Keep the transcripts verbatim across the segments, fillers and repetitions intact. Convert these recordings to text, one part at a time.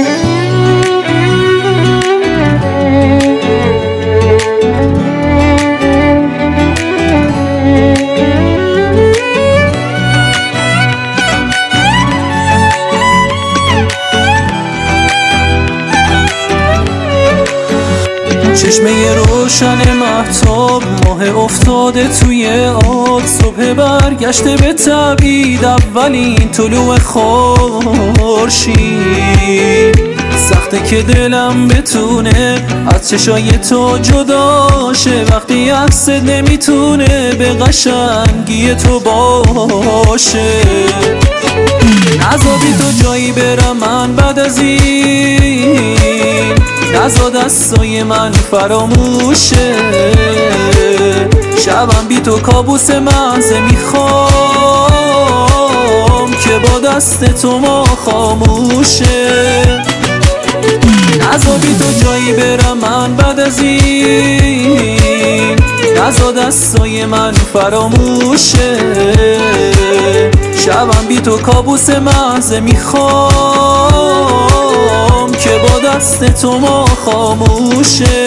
چشمه روشن مهتاب، ماه افتاده توی آب، صبح برگشته به تبعید، اولین طلوع خورشید. سخته که دلم بتونه از چشای تو جدا شه، وقتی عکست نمیتونه به قشنگی تو باشه. نذاری تو جایی برم من بعد از این، نذار دستای من فراموشه. شبم بی تو کابوس مزه میخوام که با دست تو ما خاموشه. نذار بی تو جایی برم من بعد از این، نذار دستای من فراموشه. شبم بی تو کابوس مزه میخوام که با دست تو ما خاموشه.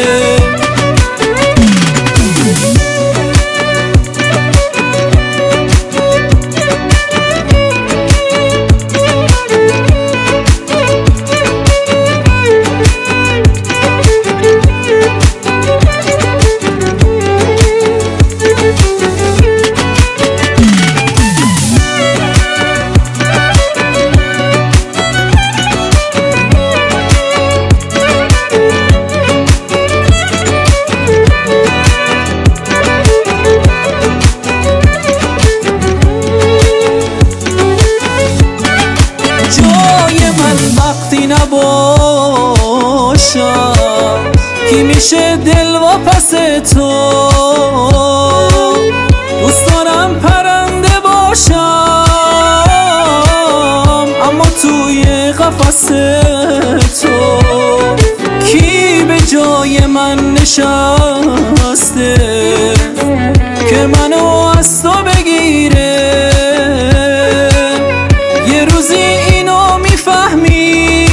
وقتی نباشم کی میشه دل واپس تو؟ دوست دارم پرنده باشم اما توی قفس تو. کی به جای من نشسته که منو از تو بگیره؟ یه روزی اینو میفهمی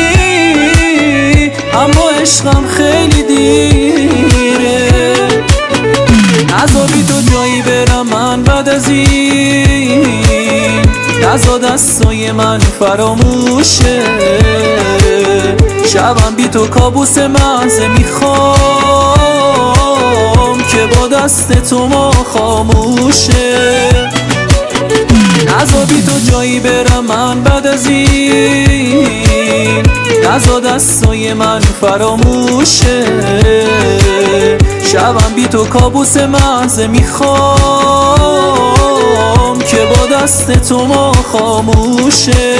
اما عشقم خیلی دیره. نذار بی تو جایی برم من بعد از این، نذار دستای من فراموشه. شبم بی تو کابوس مزه میخوام که با دست تو ما خاموشه. نذار بی تو جایی برم من بعد از این، نذار دستای من فراموشه. شبم بی تو کابوس مزه میخوام که با دست تو ما خاموشه.